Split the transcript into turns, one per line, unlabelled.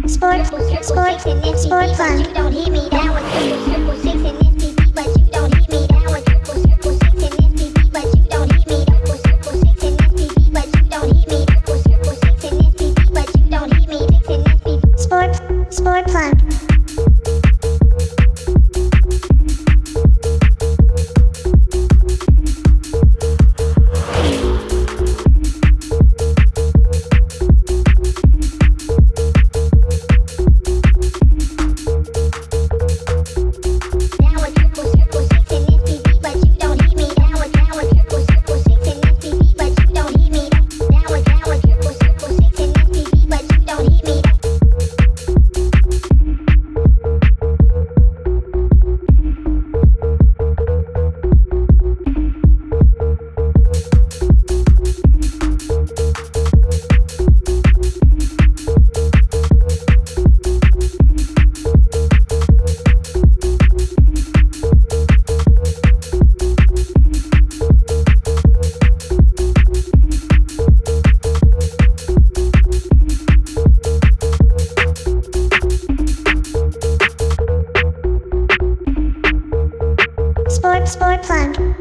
Sport, sport, sport fun. You don't hear me down with triple six and STD, but you don't hear me down with triple six and STD, but you don't hear me triple six and STD, but you don't hear me triple six and STD, but you don't hear me six and STD. Sport, sport fun. Sport fun.